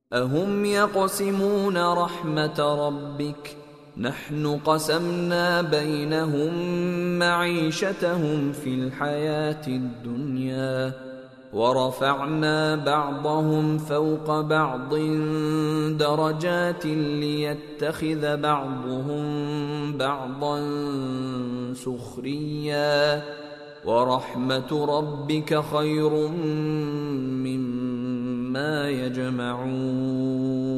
أهم يقسمون رحمة ربك نحن قسمنا بينهم معيشتهم في الحياة الدنيا ورفعنا بعضهم فوق بعض درجات ليتخذ بعضهم بعضا سخريا ورحمة ربك خير مما يجمعون